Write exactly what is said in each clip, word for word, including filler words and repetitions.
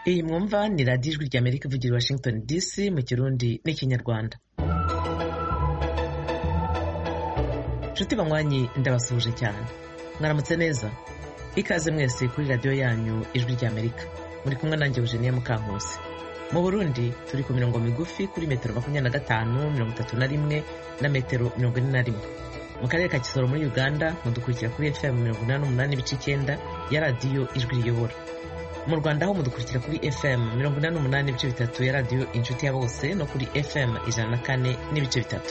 Iyi mwumva ni radiyo ijwi rya Amerika ivugira i Washington D C mu Kirundi n'Ikinyarwanda. Nshuti banywanyi ndabasuhuje cyane. Mwaramutse neza. Ikaze mwese kuri radiyo yanyu ijwi rya Amerika. Muri kumwe nanjye Eugenie Mukankusi. Mu Burundi turi ku mirongo migufi kuri metero makumyabiri na gatanu, mirongo itatu na rimwe na metero mirongo ine na rimwe. Mu karere ka Kisoro muri Uganda mudukurikira kuri F M mirongo inani n'umunani ibice icyenda ya radiyo ijwi riyobora. Mu Rwanda ho mudukurikira kuri F M mirongo inani n'umunani ibice bitatu ya radiyo inshuti ya bose no kuri F M ijana na kane n'ibice bitatu.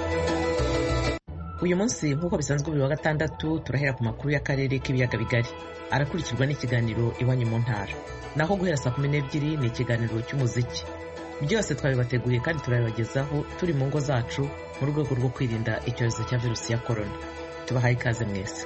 Uyu munsi nk'uko bisanzwe buri wa gatandatu turahera ku makuru y'akarere k'ibiyaga bigari, arakurikirwa n'ikiganiro iwanyu mu ntara, naho guhera saa kumi n'ebyiri ni ikiganiro cy'umuziki. Byose twabibateguriye kandi turabibagezaho turi mu ngo zacu mu rwego rwo kwirinda icyorezo cya virusi ya korona. Tubahaye ikaze mwese.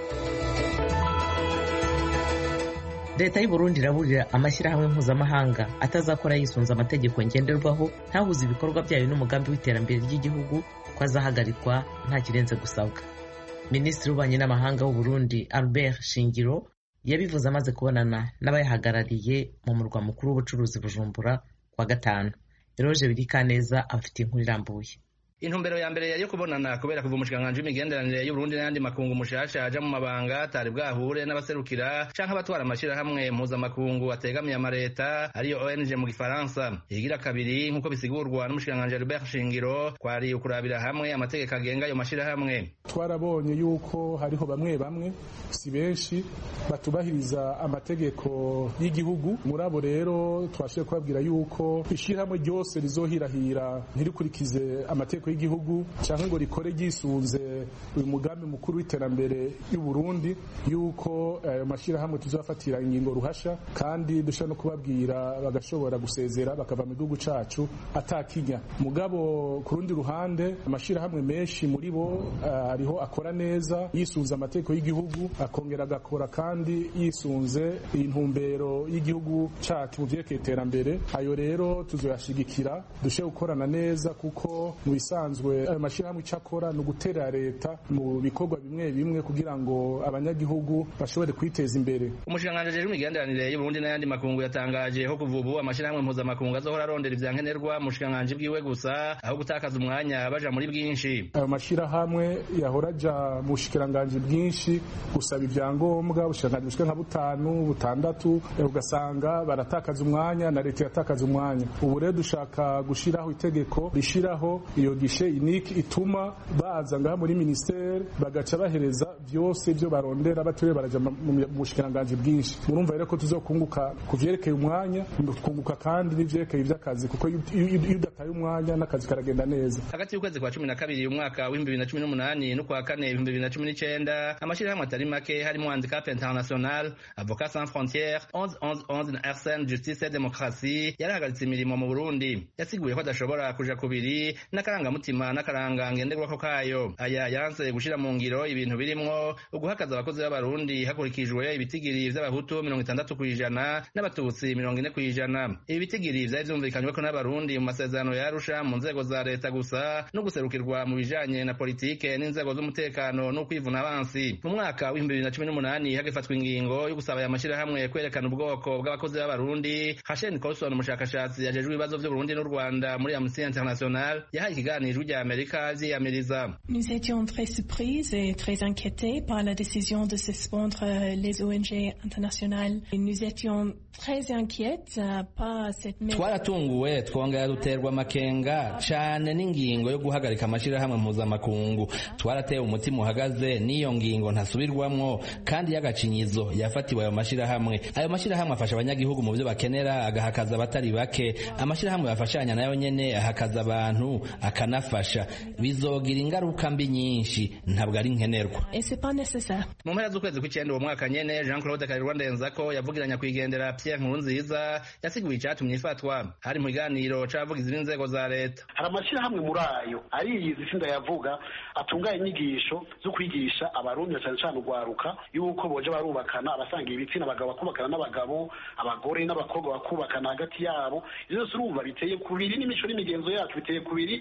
Leta y'u Burundi iraburira amashyirahamwe mpuzamahanga atazakora yisunze amategeko ngenderwaho ntahuza ibikorwa byayo n'umugambi w'iterambere ry'igihugu ko azahagarikwa nta kirenze gusabwa. Minisitiri w'ububanyi n'amahanga w'u Burundi Albert Shingiro yabivuze amaze kubonana n'abayahagarariye mu murwa mukuru w'ubucuruzi Bujumbura kwa gatanu. Eroje Birikaneza afite inkuru irambuye. Intumbero ya mbere yo kubonana kubera kuva umushikiranganji w'imigenderanire y'u Burundi n'andi makungu mushasha aja mu mabanga atari bwahure n'abaserukira canke abatwara amashirahamwe mpuzamakungu ategamiye amareta ariyo O N G mu gifaransa. Igira kabiri nk'uko bisigurwa n'umushikiranganji Albert Shingiro kwari ukurabira hamwe amategeko agenga ayo mashirahamwe. Twarabonye yuko hariho bamwe bamwe si benshi batubahiriza amategeko y'igihugu. Muri abo rero twashiye kubabwira yuko ishirahamwe ryose rizohirahira ntirikurikize amategeko y'igihugu cyangwa ngo rikore gisunze uyu mugambi mukuru w'iterambere y'u Burundi, yuko ayo uh, mashirahamwe tuzafatira ingingo ruhasha kandi dushaka no kubabwira bagashobora gusezera bakava mu gihugu cacu atakinya. Mugabo ku rundi ruhande amashirahamwe menshi muri bo hariho uh, akora neza yisunze amategeko y'igihugu, akongera agakora kandi yisunze intumbero y'igihugu cacu mu vyerekeye iterambere. Ayo rero tuzoyashigikira dushe gukorana neza, kuko mu bisanzwe ayo mashirahamwe cyakora no gutera leta mu bikorwa bimwe bimwe kugira ngo abanyagihugu bashobore kwiteza imbere. Umushikiranganji w'imigenderanire y'u Burundi n'ayandi makungu yatangaje ho kuva ubu amashirahamwe mpuzamakungu azohora arondera ivyankenerwa mu bushikiranganji bwiwe gusa aho gutakaza umwanya baja muri bwinshi. Ayo mashirahamwe yahora aja mu bushikiranganji bwinshi gusaba ivyangombwa, ubushikiranganji bushika nka butanu butandatu, ugasanga baratakaza umwanya na leta yatakaza umwanya. Ubu rero dushaka gushiraho itegeko rishiraho iyo gishe iniki ituma baza ngaha muri ministere bagaca bahereza byose byo barondera batuye baraja mu bushikiranganji bwinshi. Murumva rero ko tuzokunguka kuvyerekeye umwanya, tukunguka kandi n'ivyerekeye ivy'akazi, kuko iyo udataye umwanya n'akazi karagenda neza. Hagati y'ukwezi kwa cumi na kabiri umwaka w'ibihumbi bibiri na cumi n'umunani n'ukwa kane ibihumbi bibiri na cumi n'icenda amashirahamwe atari make harimo Handicap International, Avocats Sans Frontières, onze onze onze na R C N Justice et Démocratie yarahagaritse imirimo mu Burundi. Yasiguye ko adashobora kuja kubiri n'akaranga mutima n'akaranga ngenderwako kayo. Aya yanse gushira mu ngiro ibintu birimwo uguhakaza abakozi b'abarundi hakurikijwe ibitigiri vy'abahutu mirongo itandatu kw'ijana n'abatutsi mirongo ine kw'ijana. Ibi bitigiri vyari vyumvikanywe ko n'abarundi mu masezerano ya Arusha mu nzego za leta gusa no guserukirwa mu bijanye na politike n'inzego z'umutekano no kwivuna abansi. Mu mwaka w'ibihumbi bibiri na cumi n'umunani hagifatwa ingingo yo gusaba aya mashirahamwe kwerekana ubwoko bw'abakozi b'abarundi. Hashen Colson umushakashatsi yajejwe ibibazo vy'u Burundi n'u Rwanda muri Amnesty International yahaye ikiganiro ry'Amerika ziyamiriza. Nous étions très surprises et très inquiétés par la décision de suspendre les O N G internationales. Nous étions très inquiètes par cette mesure. Twaratunguwe twongera duterwa amakenga cyane n'ingingo yo guhagarika amashirahamwe mpuzamakungu. Twaratewe umutima uhagaze n'iyo ngingo ntasubirwamwo kandi y'agacinyizo yafatiwe ayo mashirahamwe. Ayo mashirahamwe afasha abanyagihugu mu byo bakenera, agahakaza abatari bake. Amashirahamwe yafashanya nayo nyene ahakaza abantu akanafasha. Bizogira ingaruka mbi nyinshi ntabwo ari nkenerwa. Et c'est pas nécessaire. Mu mpera z'ukwezi kw'icenda uwo mwaka nyene Jean Claude Karirwa Ndenzako yavugiranya kwigendera Pierre Nkurunziza yasiguye icatumye ifatwa. Hari mu biganiro c'abavugizi b'inzego za leta. Hari amashirahamwe muri ayo ariyizi sinda yavuga atunganya inyigisho zo kwigisha abarundi cyane cyane ugwaruka yuko boje barubakana abasangiye ibitsina abagabo bakubakana n'abagabo, abagore n'abakobwa bakubakana hagati yabo. Izo surumva biteye kubiri n'imico n'imigenzo yacu biteye kubiri n'ama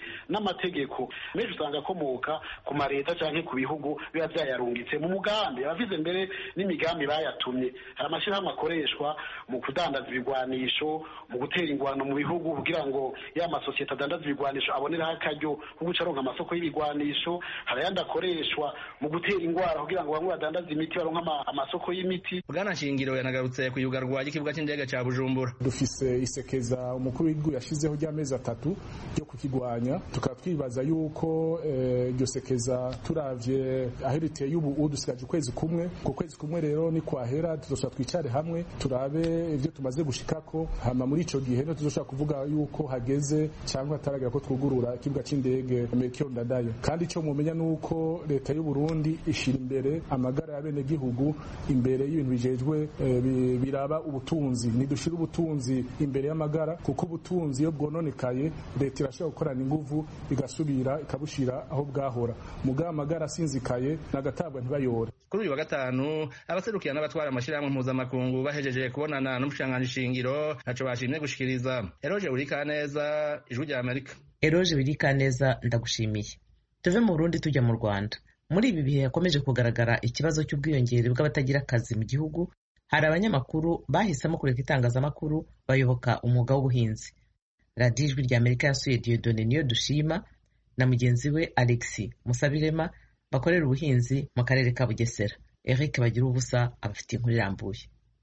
n'amategeko menshi usanga akomoka ku mareta canke ku bihugu biba vyayarungitse mu mugambi abavize mbere n'imigambi bayatumye. Hari amashirahamwe akoreshwa mu kudandaza ibigwanisho, mu gutera ingwano mu bihugu kugira ngo ya masosiyete adandaza ibigwanisho aboneraho akaryo ko guca aronka amasoko y'ibigwanisho. Hari ayandi akoreshwa mu gutera ingwara kugira ngo bamwe badandaza imiti baronka amasoko y'imiti. Bwana Nshingiro yanagarutse ku yugarwa ry'ikibuga c'indege ca Bujumbura. Dufise isekeza umukuru w'igihugu yashizeho ry'amezi atatu ryo kukigwanya, tukaba twibaza yuko iryo eh, sekeza turavye aho riteye ubu dusigaje ukwezi kumwe. Ku kwezi kumwe rero ni kwahera tuzoshobora twicare hamwe turabe ivyo tumaze gushikako, hama muri ico gihe tuzoshobora kuvuga yuko hageze cyangwa ataragira ko twugurura ikibuga c'indege Melchior Ndadaye. Kandi ico mumenya nuko leta y'u Burundi ishira imbere amagara y'abene gihugu imbere y'ibintu bijejwe eh, biraba ubutunzi. Nidushira ubutunzi imbere y'amagara kuko ubutunzi iyo bwononekaye leta irashobora gukorana inguvu igasubira ikabushira aho bwahora. Mugaba amagara asinzikaye nagatabwa ntibayora. Kuri uyu wa gatanu abaserukira n'abatwara amashirahamwe mpuzamakungu bahejeje kubonana n'umushikiranganji Nshingiro naco bashimye gushikiriza. Eroge Burikaneza, Ijwi rya Amerika. Eroge Burikaneza, ndagushimiye. Tuve mu Burundi tujya mu Rwanda. Muri ibi bihe yakomeje kugaragara ikibazo cy'ubwiyongere bw'abatagira akazi mu gihugu. Hari abanyamakuru bahisemo kureka itangazamakuru bayoboka umwuga w'ubuhinzi. Radio Ijwi rya Amerika yasuye Dieudonne Niyodushima na mugenzi we Alexis Musabirema bakorera ubuhinzi mu karere ka Bugesera. Eric Bagira ubusa abafite inkuru irambuye.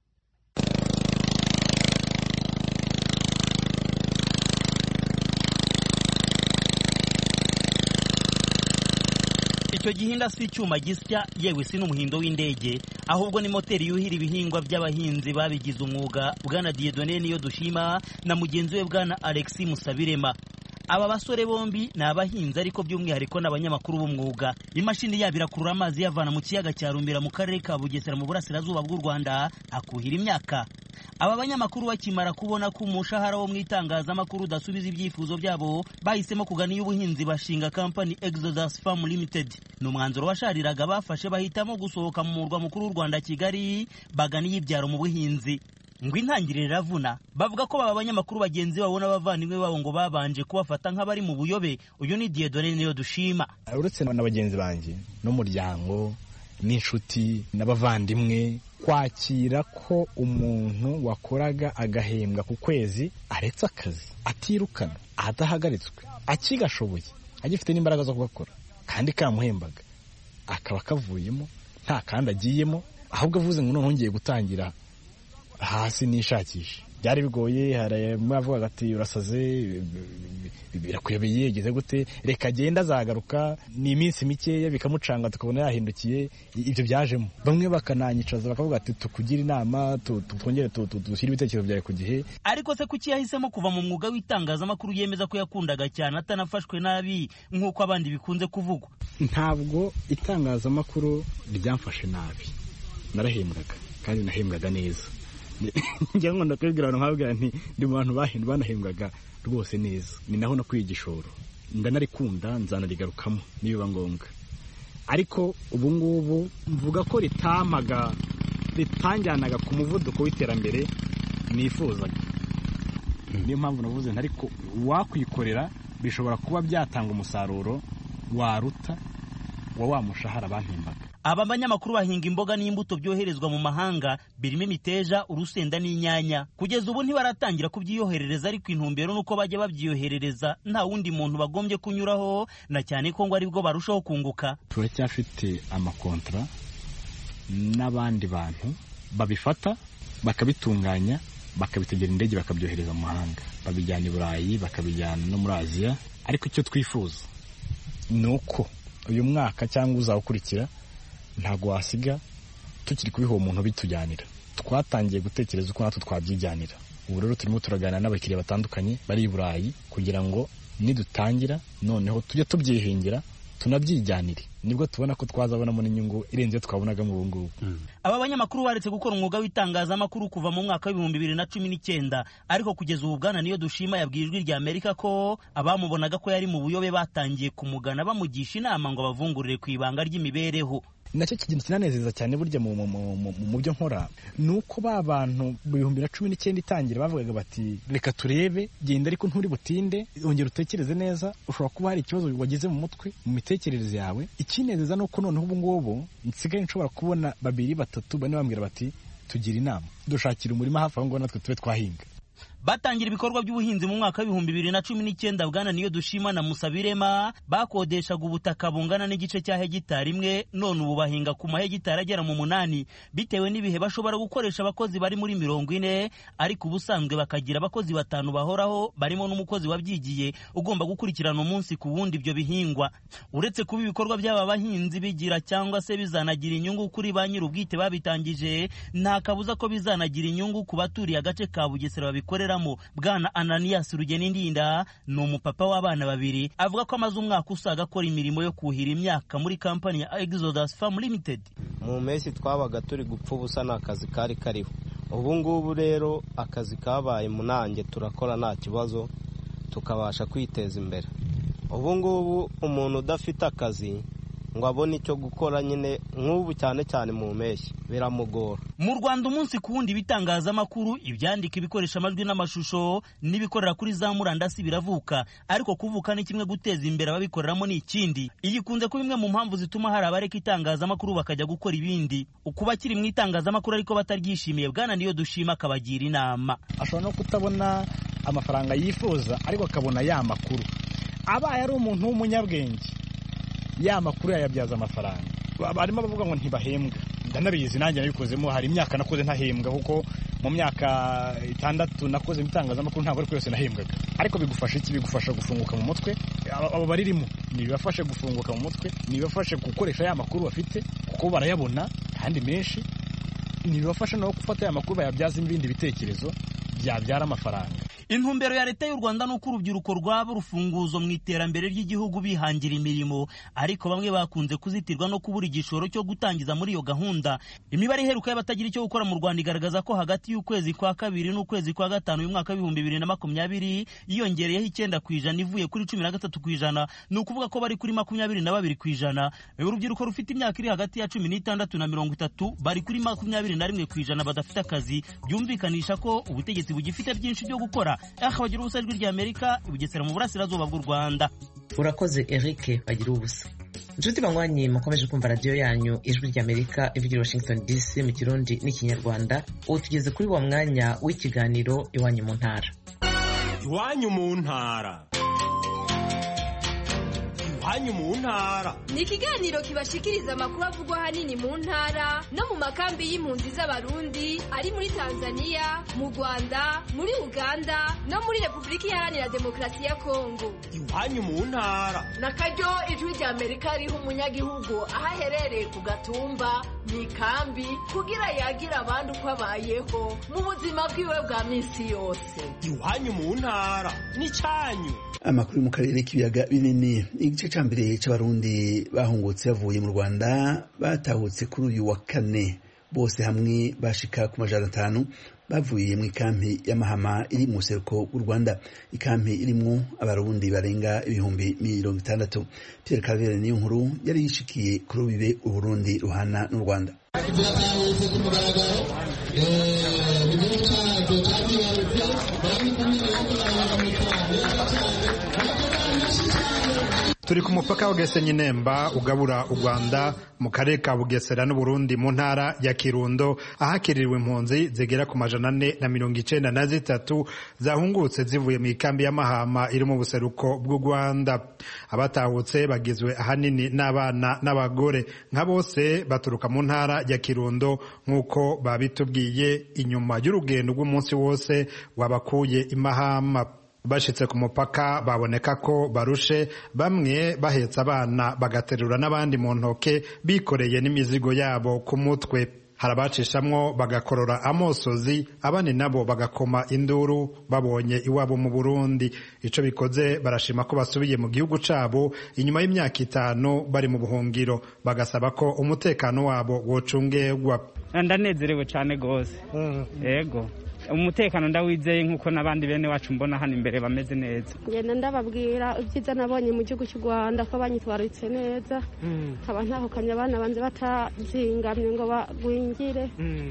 Icyo gihinda si icyuma gisya yewe si n'umuhindo w'indege, ahubwo ni moteri yuhira ibihingwa by'abahinzi babigize umwuga. Bwana Dieudonne Niyodushima na mugenzi we Bwana Alexis Musabirema. Aba basore bombi ni abahinzi ariko by'umwihariko n'abanyamakuru b'umwuga. Imashini yabo irakurura amazi yavana mu kiyaga cya Rumbera mu karere ka Bugesera mu burasirazuba bw'u Rwanda akuhira imyaka. Aba banyamakuru bakimara kubona ko umushahara wo mu itangazamakuru udasubiza ibyifuzo byabo, bahisemo kugana y'ubuhinzi bashinga company Exodus Farm Limited. Ni umwanzuro washariraga bafashe bahitamo gusohoka mu murwa mukuru w'u Rwanda Kigali bagana y'ibyaro mu buhinzi. Ngo intangirire ravuna, bavuga ko baba banyamakuru bagenzi babona bavandimwe babo ngo babanje kubafata nk'abari mu buyobe. Uyu ni Dieudonne Niyodushima. Uretse n'abagenzi banjye n'umuryango n'inshuti n'abavandimwe, kwakira ko umuntu wakoraga agahembwa ku kwezi aretse akazi, atirukana, adahagaritswe, akigashoboye, agifite n'imbaraga zo gukora kandi kamuhembaga, akaba kavuyemo nta kandi agiyemo, ahubwo avuze ngo none ngiye gutangira hasi nishakisha. Byari bigoye, haravuga ati urasaze, birakuyobeye yegeze gute, reka agenda azagaruka. Ni iminsi mikeya bikamucanga tukabona yahindukiye. Ibyo byajemo bamwe bakananyicaza bakavuga ati tukugira inama twongere dushyire ibitekerezo byawe ku gihe. Ariko se kuki yahisemo kuva mu mwuga w'itangazamakuru yemeza ko yakundaga cyane atanafashwe nabi nk'uko abandi bikunze kuvugwa? Ntabwo itangazamakuru ryamfashe nabi, narahembwaga kandi nahembwaga neza. Njya ngo ndakwibwira abantu nkabwira nti ndi mu bantu bahindu banahembwaga rwose neza. Ni naho nakwiye igishoro, ndanarikunda nzanarigarukamo nibiba ngombwa. Ariko ubu ngubu mvuga ko ritamaga ritanjyanaga ku muvuduko w'iterambere nifuzaga. Niyo mpamvu navuze nti ariko wakwikorera bishobora kuba byatanga umusaruro waruta wa wa mushahara bampembaga. Aba banyamakuru bahinga imboga n'imbuto byoherezwa mu mahanga birimo imiteja, urusenda n'inyanya. Kugeza ubu ntibaratangira kubyiyoherereza, ariko intumbero nuko bajya babyiyoherereza nta wundi muntu bagombye kunyuraho, na cyane ko ngo aribwo barushaho kunguka. Turacyafite amakontra n'abandi bantu babifata bakabitunganya bakabitegera indege bakabyohereza mu mahanga, babijyana i Burayi bakabijyana no muri Aziya. Ariko icyo twifuza nuko uyu mwaka cyangwa uzawukurikira ntago wasiga tukiri kubiho umuntu bitujyanira. Twatangiye gutekereza uko natwe twabyijyanira. Ubu rero turimo turagana n'abakiriya batandukanye bari i Burayi kugira ngo nidutangira noneho tujye tubyihengera tunabyijyanire, nibwo tubona ko twazabonamo n'inyungu irenze twabonaga mu bungubu. Mm. Aba banyamakuru baretse gukora umwuga w'itangazamakuru kuva mu mwaka w'ibihumbi bibiri na cumi n'icyenda, ariko kugeza ubu Bwana Niyodushima yabwiye Ijwi rya Amerika ko abamubonaga ko yari mu buyobe batangiye kumugana bamugisha inama ngo bavungurire ku ibanga ry'imibereho. nacyo kintu kinanezeza cyane burya mu byo nkora ni uko ba bantu mu bihumbi na cumi n'icyenda itangira bavugaga bati reka turebe genda ariko nturi butinde ongera utekereze neza ushobora kuba hari ikibazo wagize mu mutwe mu mitekerereze yawe. Ikinezeza ni uko noneho ubu ngubu nsigaye nshobora kubona babiri batatu bane bambwira bati tugira inama dushakira umurima hafi aho ngaho natwe tube twahinga. Batangira ibikorwa by'ubuhinzi mu mwaka w'ibihumbi bibiri na cumi n'icyenda Bwana Niyodushima na Musabirema bakodeshaga ubutaka bungana n'igice cya hegitari imwe, none ubu bahinga ku mahegitari agera mu munani bitewe n'ibihe. Bashobora gukoresha abakozi bari muri mirongo ine, ariko ubusanzwe bakagira abakozi batanu bahoraho barimo n'umukozi wabyigiye ugomba gukurikirana umunsi ku wundi ibyo bihingwa. Uretse kuba ibikorwa by'aba bahinzi bigira cyangwa se bizanagira inyungu kuri ba nyir'ubwite babitangije, nta kabuza ko bizanagira inyungu ku baturiye agace ka Bugesera babikorera. Bwana Ananias Rugenindinda ni umupapa w'abana babiri, avuga ko amaze umwaka usaga akora imirimo yo kuhira imyaka muri kampani ya Exodus Farm Limited. Mu mpeshyi twabaga turi gupfa ubusa nta kazi kari kariho. Ubu ngubu rero akazi kabaye munange, turakora nta kibazo tukabasha kwiteza imbere. Ubu ngubu umuntu udafite akazi ngo abone icyo gukora nyine nk'ubu cyane cyane mu mpeshyi biramugora. Mu Rwanda umunsi ku wundi ibitangazamakuru, ibyandika, ibikoresha amajwi n'amashusho n'ibikorera kuri za murandasi biravuka, ariko kuvuka ni kimwe, guteza imbere ababikoreramo ni ikindi. Iyi kunze kuba imwe mu mpamvu zituma hari abareka itangazamakuru bakajya gukora ibindi. Ukuba kiri mu itangazamakuru ariko bataryishimiye, Bwana Niyodushima akabagira inama. Ashobora no kutabona amafaranga yifuza ariko akabona ya makuru. Abaye ari umuntu w'umunyabwenge, ya makuru yayabyaza amafaranga. Barimo bavuga ngo ntibahembwa, ndanabizi nanjye nabikozemo. Hari imyaka nakoze ntahembwa, kuko mu myaka itandatu nakoze itangazamakuru ntabwo ariko yose nahembwaga. Ariko bigufasha iki? Bigufasha gufunguka mu mutwe. Abo baririmo nibafashe gufunguka mu mutwe, nibafashe gukoresha ya makuru bafite kuko barayabona kandi menshi, nibafasha no gufata ya makuru bayabyaza ibindi bitekerezo byabyara amafaranga. Intumbero ya leta y'u Rwanda nuko urubyiruko rwaba urufunguzo mu iterambere ry'igihugu bihangira imirimo, ariko bamwe bakunze kuzitirwa no kubura igishoro cyo gutangiza muri iyo gahunda. Imibare iheruka y'abatagira icyo gukora mu Rwanda igaragaza ko hagati y'ukwezi kwa kabiri n'ukwezi kwa gatanu uyu mwaka w'ibihumbi bibiri na makumyabiri yiyongereyeho icyenda ku ijana ivuye kuri cumi na gatatu ku ijana. Ni ukuvuga ko bari kuri makumyabiri na babiri ku ijana. Urubyiruko rufite imyaka iri hagati ya cumi n'itandatu na mirongo itatu bari kuri makumyabiri na rimwe ku ijana badafite akazi, byumvikanisha ko ubutegetsi bugifite byinshi byo gukora. Bagira ubusa ijwi ry'Amerika Bugesera mu burasirazuba bw'u Rwanda. Urakoze Eric bagira ubusa. Inshuti banywanyi mukomeje kumva radio yanyu ijwi ry'Amerika ivugira Washington D C mu Kirundi n'Ikinyarwanda. Ubu tugeze kuri wa mwanya w'ikiganiro iwanyu mu ntara. Iwanyu mu ntara. Iwanyu mu ntara ni ikiganiro kibashikiriza amakuru avugwa hanini mu ntara no mu makambi y'impunzi z'abarundi ari muri Tanzania, mu Rwanda, muri Uganda no muri Repubulika Iharanira Demokarasi ya Kongo. Iwanyu mu ntara nakaryo ijwi ry'Amerika riha umunyagihugu aho aherereye ku gatumba mu ikambi kugira yagira abandi uko abayeho mu buzima bwiwe bwa minsi yose. Iwanyu mu ntara ni cyanyu. Amakuru mu karere k'ibiyaga binini. Igice cya mbere cy'abarundi bahungutse bavuye mu Rwanda batahutse kuri uyu wa kane, bose hamwe bashika ku majana atanu bavuye mu ikampi ya Mahama iri mu buseruko bw'u Rwanda. Ikampi irimwo abarundi barenga ibihumbi mirongo itandatu. Pierre Claver niyo nkuru yari yishikiye kuri bibe u Burundi ruhana n'u Rwanda. Turi ku mupaka wa Gasenyi Nemba ugabura u Rwanda mu karere ka Bugesera n'u Burundi mu ntara ya Kirundo, ahakiriwe impunzi zigera ku majana ane na mirongo icenda na zitatu zahungutse zivuye mu ikambi ya Mahama iri mu buseruko bw'u Rwanda. Abatahutse bagizwe ahanini n'abana n'abagore, nka bose baturuka mu ntara ya Kirundo nk'uko babitubwiye inyuma y'urugendo rw'umunsi wose wabakuye i Mahama. Bashitse ku mupaka baboneka ko barushe, bamwe bahetse abana bagaterura n'abandi mu ntoke bikoreye n'imizigo yabo ku mutwe. Harabacishamwo bagakorora amosozi, abandi nabo bagakoma induru babonye iwabo mu Burundi. Ico bikoze barashima ko basubiye mu gihugu cabo inyuma y'imyaka itanu bari mu buhungiro, bagasaba ko umutekano wabo wocungerwa. Ndanezerewe cyane gose. Yego. umutekano ndawizeye nk'uko n'abandi bene wacu mbona hano imbere bameze neza. ngenda ndababwira ibyiza nabonye mu gihugu cy'u Rwanda ko banyitwaritse neza nkaba ntahukanye abana banze batazingamye ngo bagwingire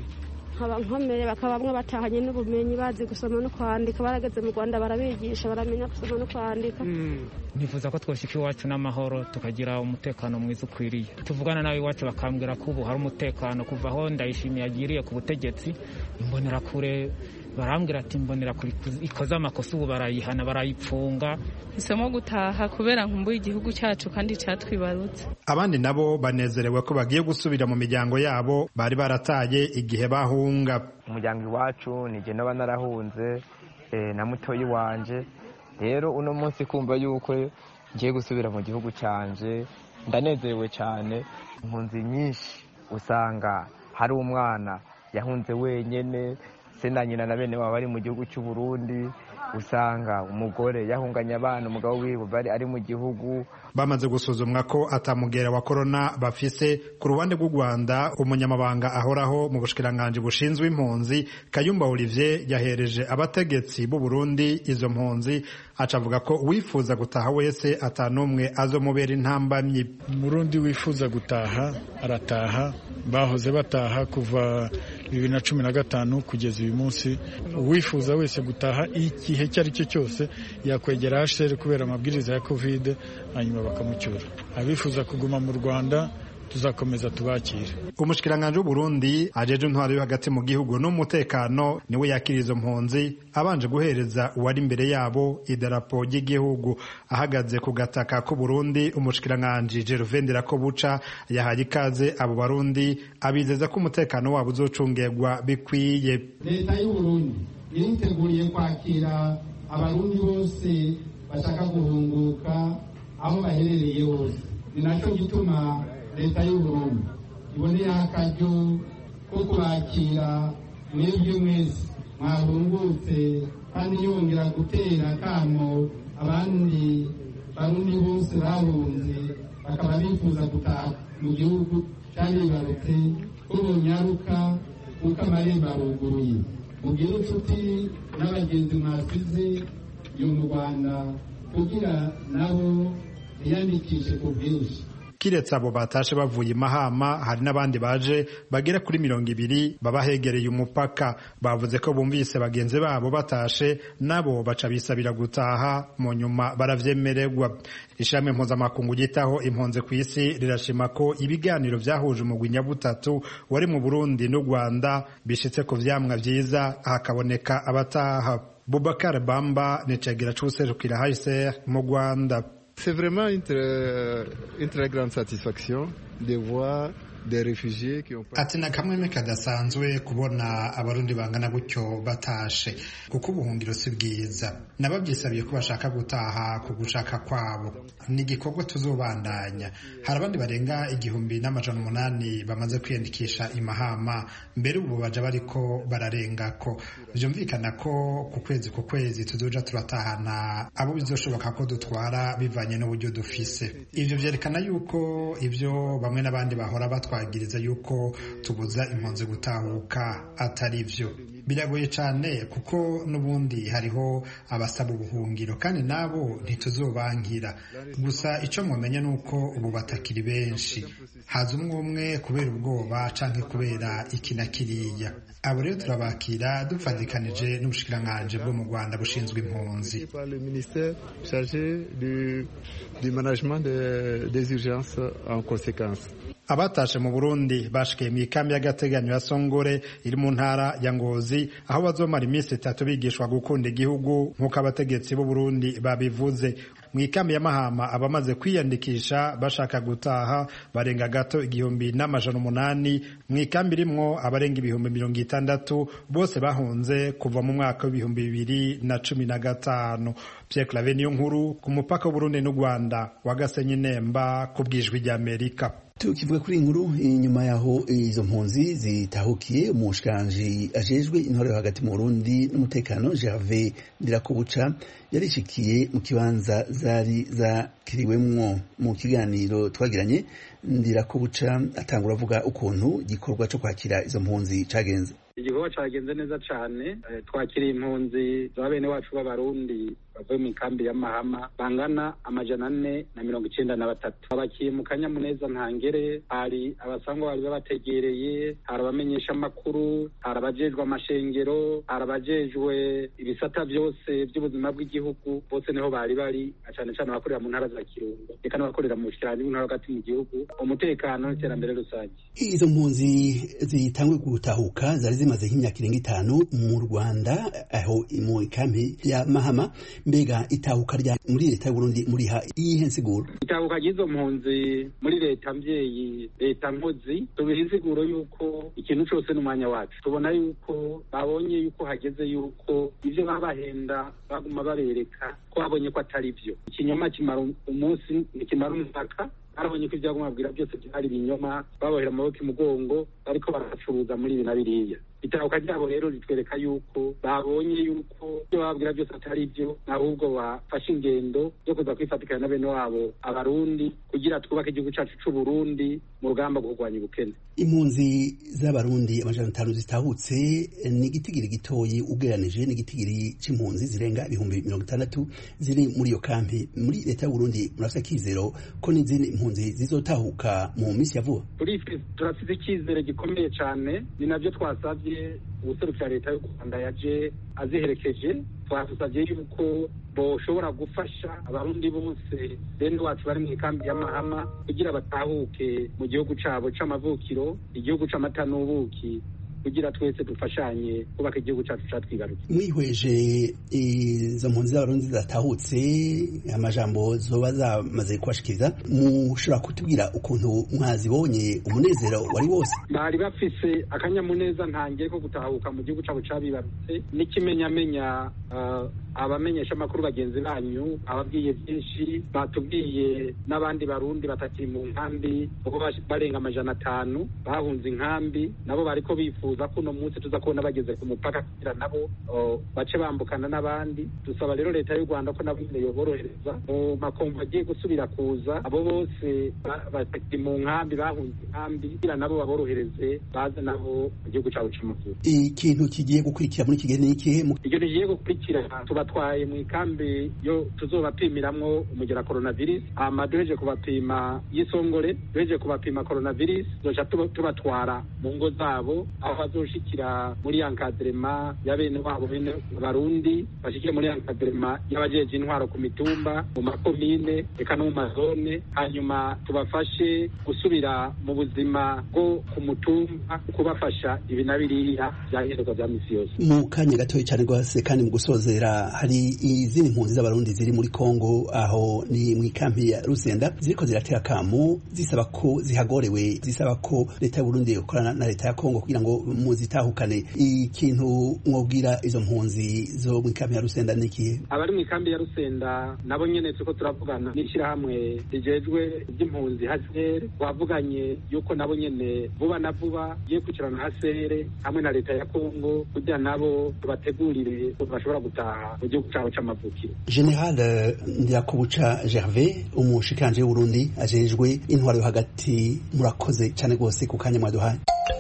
nkaba nkomeye bakaba bamwe batahanye n'ubumenyi bazi gusoma no kwandika barageze mu Rwanda barabigisha baramenya gusoma no kwandika. nifuza ko twoshika iwacu n'amahoro tukagira umutekano mwiza ukwiriye tuvugana nawe iwacu bakambwira ko ubu hari umutekano kuva aho Ndayishimiye agiriye ku butegetsi imbonera kure barambwira ati mbonera kuri ikoza amakosa ubu barayihana barayipfunga. Isemo gutaha kubera nkumbuye igihugu cyacu kandi cyatwibarutse. Abandi nabo banezerewe ko bagiye gusubira mu miryango yabo bari barataye igihe bahunga. Umuryango iwacu nije naba narahunze eh, na mutoyi wanje rero uno munsi kumva yuko ngiye gusubira mu gihugu cyanje ndanezerewe cyane. Impunzi nyinshi usanga hari umwana yahunze wenyene se na nyina na bene baba bari mu gihugu cy'u Burundi usanga umugore yahunganya abana umugabo wiwe bari ari mu gihugu. Bamaze gusuzumwa ko atamugera wa corona bafise ku ruhande rw'u Rwanda umunyamabanga ahoraho mu bushikiranganje bushinzwe impunzi Kayumba Olivier yahereje abategetsi b'u Burundi izo mpunzi acavuga ko wifuza gutaha wese atanumwe azomubera intambamyi. Murundi wifuza gutaha arataha bahoze bataha kuva bibiri na cumi na gatanu kugeza uyu munsi. Uwifuza wese gutaha igihe cyari cyo cyose yakwegera H C R kubera amabwiriza ya Covid hanyuma bakamucyura. Abifuza kuguma mu Rwanda tuzakomeza tubakire. Umushikiranganje w'u Burundi ajeje intwaro yo hagati mu gihugu n'umutekano niwe yakirizo mpunzi abanje guhereza uwari imbere yabo idarapo ry'igihugu ahagaze ku gataka ku Burundi. Umushikiranganje Gervais Ndirakobuca yahaye ikaze abo barundi abizeza ko umutekano wabo uzocungerwa bikwiye. Leta y'u Burundi iriteguriye kwakira abarundi bose bashaka guhunguka aho baherereye hose. Ni nacyo gituma leta y'u Burundi iboneye akaryo ko kubakira mwebwe mwese mwahungutse kandi yongera gutera kamo abandi barundi bose bahunze bakaba bifuza gutaha mu gihugu cyaribarutse ko bonyaruka kuko amarembo aruguruye. Mugire inshuti n'abagenzi mwasize yo mu Rwanda kugira nabo biyandikishe ku bwinshi. Kiretse abo batashe bavuye Mahama hari n'abandi baje bagera kuri mirongo ibiri babahegereye umupaka. Bavuze ko bumvise bagenzi babo batashe nabo baca bisabira gutaha mu nyuma baravyemererwa. Ishami mpuzamakungu gitaho impunzi ku isi rirashima ko ibiganiro vyahuje umugwi nyabutatu wari mu Burundi n'u Rwanda bishitse ku vyamwa vyiza hakaboneka abataha. Boubacar Bamba ni cegira c'userukira H C R mu Rwanda. C'est vraiment une très, une très grande satisfaction de voir des réfugiés qui ont ati na kamwe kadasanzwe kubona abarundi bangana gutyo batashe kuko ubuhungiro si bwiza. Nababyisabiye ko bashaka gutaha ku gushaka kwabo ni igikorwa tuzobandanya. Hari abandi barenga igihumbi n'amajana umunani bamaze kwiyandikisha imahama mbere ubu baja bariko bararenga ko vyumvikana ko ku kwezi ku kwezi tuzoja turatahana abo bizoshoboka ko dutwara bivanye n'uburyo dufise. Ivyo vyerekana yuko ivyo bamwe n'abandi bahora batwagiriza yuko tubuza impunzi gutahuka atari vyo. Biragoye cyane kuko nubundi hariho abasaba ubuhungiro kandi nabo ntituzobankira. Gusa ico mwamenya nuko ubu batakiri benshi. Haza umwe umwe kubera ubwoba canke kubera ikina kiriya. Abo rero turabakira dufadikanije n'ubushikiranganje bwo mu Rwanda bushinzwe impunzi. Le ministère chargé du, du management de, des urgences en conséquence. Abatashe mu Burundi bashikiye mu ikambi y'agateganyo ya Songore iri mu ntara ya Ngozi aho bazomara iminsi itatu bigishwa gukunda igihugu nk'uko abategetsi b'u Burundi babivuze. Mu ikambi ya Mahama abamaze kwiyandikisha bashaka gutaha barenga gato igihumbi n'amajana umunani. Mu ikambi rimwo abarenga ibihumbi mirongo itandatu bose bahunze kuva mu mwaka w'ibihumbi bibiri na cumi na gatanu. Pierre Claver niyo nkuru ku mupaka w'u Burundi n'u Rwanda wa Gasenyi Nemba ku bwijwi ry'Amerika. tukivuga kuri inkuru inyuma yaho izo mpunzi zitahukiye umushikiranganji ajejwe intwaro yo hagati mu Burundi n'umutekano Gervais Ndirakobuca yarishikiye mu kibanza zari zakiriwemwo. Mu kiganiro twagiranye, Ndirakobuca atangura avuga ukuntu igikorwa cyo kwakira izo mpunzi cagenze. Igikorwa cagenze neza cane, twakiriye impunzi za bene wacu b'abarundi bavuye mu kambi ya Mahama bangana amajana ane na mirongo icenda na batatu. Abakiye mu kanyamuneza ntangere, hari abasangwa bari babategereye, hari abamenyesha amakuru, hari abajejwe amashengero, hari abajejwe ibisata vyose vy'ubuzima bw'igihugu, bose niho bari bari, cane cane abakorera mu ntara za Kirundo eka n'abakorera mu bushikiranganji bw'intwaro hagati mu gihugu, umutekano n'iterambere rusange. Izo mpunzi zitangwe gutahuka zari zimaze nk'imyaka irenga itanu mu Rwanda, aho mu kambi ya Mahama. Mbega itahuka rya muri leta y'u Burundi muri ha iyihe nsiguro? Itahuka ry'izo mpunzi muri leta mvyeyi, leta nkozi, tubiha insiguro yuko ikintu cose n'umwanya wacu. Tubona yuko babonye yuko hageze yuko ivyo babahenda baguma babereka ko babonye ko atari vyo. Ikinyoma kimara umunsi nikimara umwaka, barabonye ko ivyaguma babwira byose byari ibinyoma, babohera amaboko imugongo bariko baracuruza muri ibi na biriya. Itahuka ryabo rero ritwereka yuko babonye yuko ibyo babwira byose atari byo, ahubwo bafashe ingendo yo kuza kwifatikanya na bene wabo abarundi kugira twubake igihugu cacu c'u Burundi mu rugamba rwo kurwanya ubukene. Impunzi z'abarundi amajana atanu zitahutse ni igitigiri gitoyi ugereranije n'igitigiri c'impunzi zirenga ibihumbi mirongo itandatu ziri muri iyo kampi. Muri leta y'u Burundi murafise akizero ko n'izindi impunzi zizotahuka mu minsi ya vuba? Turafise ikizere gikomeye cane, ni navyo twasavye ubuserukira leta y'u Rwanda yaje aziherekeje. Twasavye yuko boshobora gufasha abarundi bose bene wacu bari mu kambi ya Mahama kugira batahuke mu gihugu cabo c'amavukiro, igihugu c'amata n'ubuki, kugira twese dufashanye kubaka igihugu cyacu catwibarutse. Mwihweje izo mpunzi z'abarundi zatahutse, amajambo zoba zamaze kubashikiriza, mushobora kutubwira ukuntu mwazibonye, umunezero wari wose? Bari bafise akanyamuneza ntangiye ko gutahuka mu gihugu cabo cabibarutse, n'ikimenyamenya uh, abamenyesha amakuru bagenzi banyu ababwiye byinshi, batubwiye n'abandi barundi batakiri mu nkambi uko barenga amajana atanu bahunze inkambi, nabo bariko bifuza ko uno munsi tuza kubona bageze ku mupaka kugira nabo bace bambukana n'abandi. Dusaba rero leta y'u Rwanda ko nabo yoborohereza mu makomva agiye gusubira kuza, abo bose batakiri mu nkambi bahunze inkambi kugira nabo baborohereze baze nabo mu gihugu cabo c'amakuru. Ikintu kigiye gukurikira muri kigihe ni ikihe? Ikintu kigiye gukurikira tubatwaye mu ikambi yo tuzobapimiramwo umugera coronavirus, ama duheje kubapima y'isongore, duheje kubapima coronavirus, zoca tubatwara mu ngo zabo aho bazoshikira muri encadrement ya bene wabo bene Barundi, bashikire muri encadrement y'abajeje intwaro ku mitumba, mu makomine eka no mu mazone, hanyuma tubafashe gusubira mu buzima bwo ku mutumba, kubafasha ibi na biriya byahinduka bya misi yose. Mu kanya gatoyi cyane rwose kandi mu gusozera, hari izindi mpunzi z'abarundi ziri muri Kongo, aho ni mu ikampi ya Rusenda, ziriko ziratera kamu zisaba ko zihagorewe, zisaba ko leta y'u Burundi ikorana na leta ya Kongo kugira ngo muzitahukane. Ikintu mwobwira izo mpunzi zo mu ikampi ya Rusenda niki? Abari mu ikampi ya Rusenda nabo nyene tuko turavugana n'ishirahamwe rijejwe iby'impunzi H C R, wavuganye yuko nabo nyene vuba na vuba giye kwicirana H C R hamwe na leta ya Kongo kugira nabo bategurire ko bashobora gutaha mu gihugu cabo c'amavukiro. General Ndirakobuca Gervais, umushikiranganje w'u Burundi ajejwe intwaro yo hagati, murakoze cyane rwose ku kanya mwaduhaye.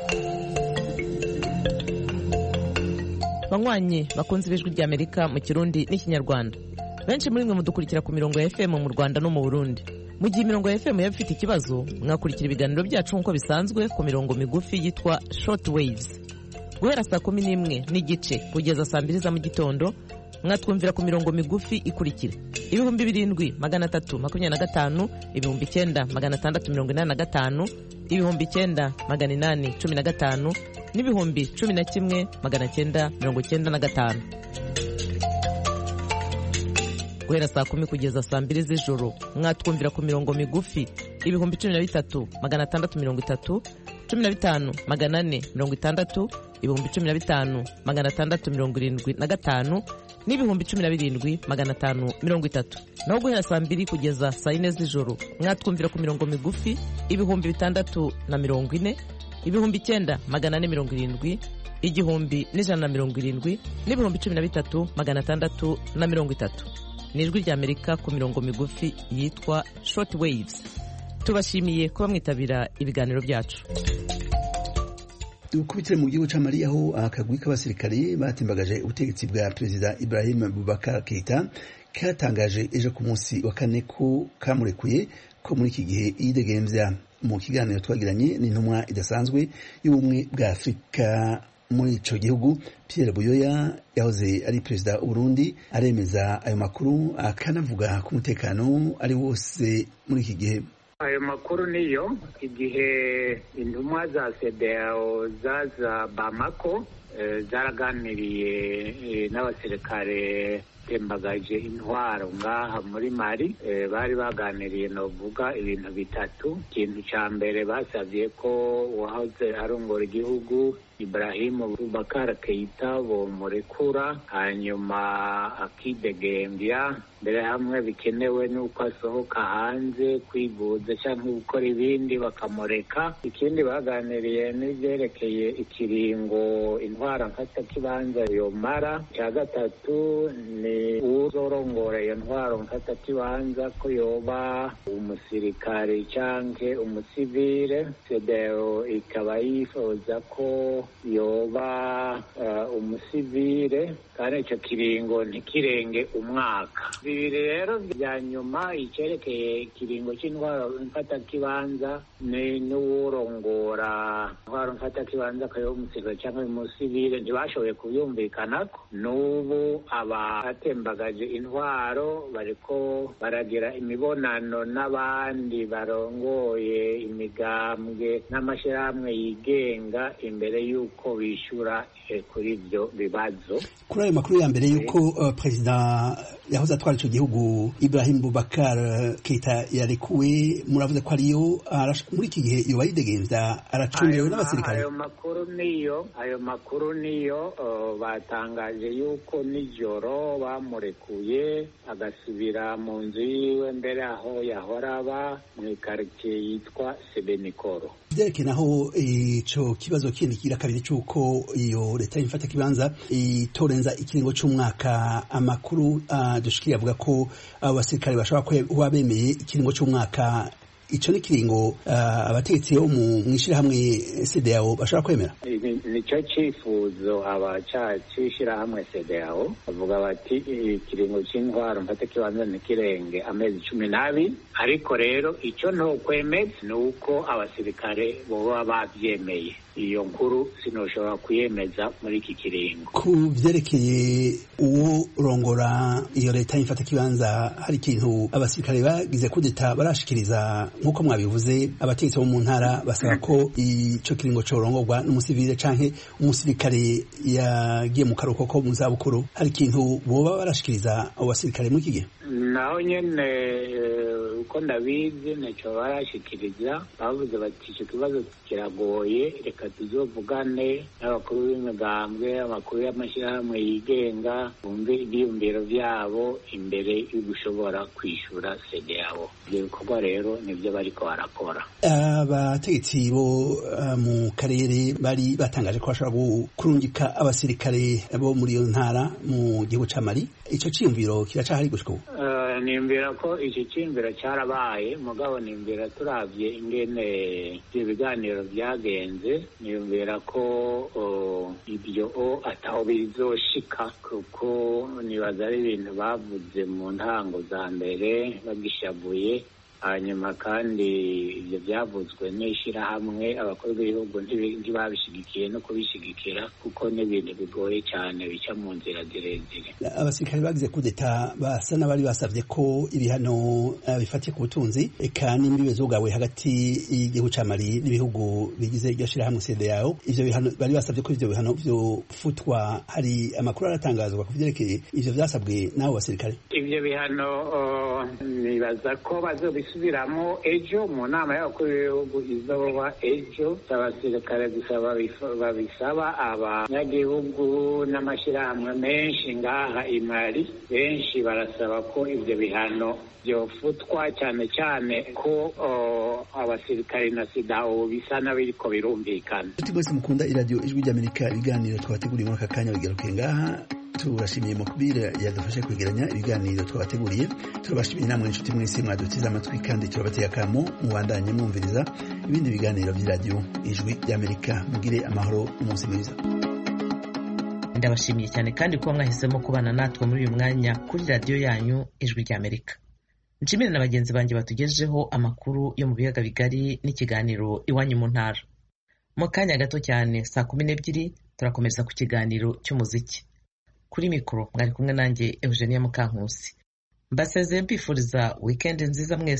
Banywanyi bakunze ibijwi rya Amerika mu Kirundi n'Ikinyarwanda, benshi muri mwe mudukurikira ku mirongo ya F M mu Rwanda no mu Burundi. Mu gihe imirongo ya F M yaba ifite ikibazo, mwakurikira ibiganiro byacu nk'uko bisanzwe ku mirongo migufi yitwa short waves. Guhera saa kumi n'imwe n'igice kugeza saa mbiri za mu gitondo, mwatwumvira ku mirongo migufi ikurikira: ibihumbi birindwi magana atatu makumyabiri na gatanu, ibihumbi icyenda magana atandatu mirongo inani na gatanu, ibihumbi icyenda magana inani cumi na gatanu, n'ibihumbi cumi na kimwe magana cyenda mirongo cyenda na gatanu. Guhera saa kumi kugeza saa mbiri z'ijoro, mwatwumvira ku mirongo migufi ibihumbi cumi na bitatu magana atandatu mirongo itatu, cumi na bitanu magana ane mirongo itandatu, ibihumbi cumi na bitanu magana atandatu mirongo irindwi na gatanu n'ibihumbi cumi na birindwi magana atanu mirongo itatu. naho guhera saa mbiri kugeza saa yine z'ijoro mwatwumvira ku mirongo migufi ibihumbi bitandatu na mirongo ine, ibihumbi icyenda magana ane mirongo irindwi, igihumbi n'ijana na mirongo irindwi n'ibihumbi cumi na bitatu magana atandatu na mirongo itatu. ni ijwi ry'Amerika ku mirongo migufi yitwa short waves. tubashimiye kuba mwitabira ibiganiro byacu. dukubitire mu gihugu ca Mali aho akagwi k'abasirikare batimbagaje ubutegetsi bwa Perezida Ibrahim Boubacar Keita katangaje ejo ku munsi wa kane ko kamurekuye ko muri iki gihe yidegemvya. Mu kiganiro twagiranye n'intumwa idasanzwe y'ubumwe bwa Afurika muri ico gihugu, Pierre Buyoya yahoze ari perezida w'u Burundi, aremeza ayo makuru akanavuga ku mutekano ari wose muri iki gihe. Ayo makuru niyo igihe intumwa za C D A O zaza Bamako zaraganiriye n'abasirikare tembagaje intwaro ngaha muri Mali, bari baganiriye novuga ibintu bitatu. Ikintu ca mbere basavye ko uwahoze arongora igihugu Ibrahim Boubacar Keita bomurekura hanyuma akidegembya, mbere hamwe bikenewe nuko asohoka hanze kwivuza cyangwa gukora ibindi bakamureka. Ikindi baganiriye n'ivyerekeye ikiringo intwara mfata kibanza yomara. Cya gatatu ni uzorongora iyo ntwaro mfata kibanza ko yoba umusirikare canke umusivile. C D A O ikaba yifuza ko yoba uh, umusivile kandi ico kiringo ntikirenge umwaka. Bibiri rero bya nyuma icerekeye ikiringo c'intwaro mfata kibanza ni n'uworongora intwaro mfata kibanza kayo umusirikare cyangwa umusivile ntibashoboye kubyumvikanako. N'ubu abatembagaje intwaro bariko baragira imibonano n'abandi barongoye imigambwe n'amashirahamwe yigenga imbere y'uko bishura eh, kuri ibyo bibazo. Kuri ayo makuru ya mbere y'uko uh, perezida yahoze atwara ico gihugu Ibrahim Boubacar Keita yarekuwe, muravuze ko ariyo muri iki gihe yoba yidegemvya aracungewe n'abasirikare. Ayo makuru niyo ayo makuru niyo uh, batangaje yuko nijoro bamurekuye agasubira mu nzu yiwe mbere aho yahora aba mu quartier yitwa Sebenikoro. Vyerekeye naho ico kibazo kindi kira kabiri c'uko iyo leta y'imfata kibanza itorenza ikiringo c'umwaka, amakuru uh, dushikira avuga ko abo basirikare bashobora kuba bemeye ikiringo c'umwaka. Ico ni kiringo uh, abategetsi bo mu mwishirahamwe C D A O bashobora kwemera. Nico cifuzo abacishirahamwe C D A O bavuga bati ikiringo c'intwaro mfata kibanza nikirenge amezi cumi n'abiri, ariko rero ico ntokwemeza ni uko abasirikare boba bavyemeye. Iyo nkuru sinoshobora kuyemeza muri iki kiringo. Ku vyerekeye uwo rongora iyo leta y'imfata kibanza, hari ikintu abasirikare bagize kudeta barashikiriza nk'uko mwabivuze, abategetsi bo mu ntara basaba ko ico kiringo corongorwa n'umusivile canke umusirikare yagiye mu karuhuko ko mu zabukuru. Hari ikintu boba barashikiriza abo basirikare muri iki gihe? Naho nyene uko ndabizi ntaco barashikiriza, bavuze bati ico kibazo kiragoye, reka tuzovugane n'abakuru b'imigambwe, amakuru y'amashirahamwe yigenga, bumve ibyiyumviro vyabo imbere yo gushobora kwishura C D A O. Ivyo bikorwa rero nivyo bariko barakora. Abategetsi bo uh, mu karere bari batangaje ko bashobora kurungika abasirikare bo muri iyo ntara mu gihugu ca Mali. Ico ciyumviro kiracahari gushika ubu? Uh, nimbira ko ico ciyumviro carabaye, mugabo nimbira turavye ingene ibiganiro vyagenze, nimbira ko uh, ibyo o ataho bizoshika, kuko nibaza ari ibintu bavuze mu ntango za mbere bagishabuye. Hanyuma kandi ibyo byavuzwe n'ishirahamwe abakuru b'ibihugu ntibabishigikiye no kubishigikira, kuko n'ibintu bigoye cyane bica mu nzira zirezire. Abasirikare bagize kudeta basa n'abari basavye ko ibihano uh, bifatiye ku butunzi eka n'imbibe zugawe hagati y'igihugu ca Mali n'ibihugu bigize iryo shirahamwe C D A O. Ivyo bihano bari basavye ko ivyo bihano vyo futwa. Hari amakuru aratangazwa ku vyerekeye ivyo vyasabwe n'abo basirikare. Ivyo bihano uh, nibaza ko bazobis gusubiramo ejo mu nama y'abakuru b'ibihugu izoba ejo. Abasirikare gusaba babisaba abanyagihugu n'amashyirahamwe menshi ngaha i Mali, benshi barasaba ko ibyo bihano byofutwa, cyane cyane ko abasirikare na sida ubu bisa n'abiriko birumvikana. Tuti bose mukunda iradiyo ijwi ry'Amerika, ibiganiro twabateguriye muri aka kanya bigarukiye ngaha. Turabashimiye Mukbire yadufashe kwegeranya ibiganiro twabateguriye. Turabashimiye namwe inshuti mwese mwadutiza amatwi, kandi turabateye akamo mubandanye mwumviriza ibindi biganiro by'iradiyo ijwi ry'Amerika. Mugire amahoro, umunsi mwiza. Ndabashimiye cyane kandi kuba mwahisemo kubana natwe muri uyu mwanya kuri radiyo yanyu ijwi ry'Amerika. Nshimire na bagenzi banjye batugejejeho amakuru yo mu biyaga bigari n'ikiganiro iwanyu mu ntara. Mu kanya gato cyane saa kumi n'ebyiri turakomeza ku kiganiro cy'umuziki. Kuri mikoro mwari kumwe nanjye Eugenia Mukankusi. Mbasezeye mbifuriza weekend nziza mwese.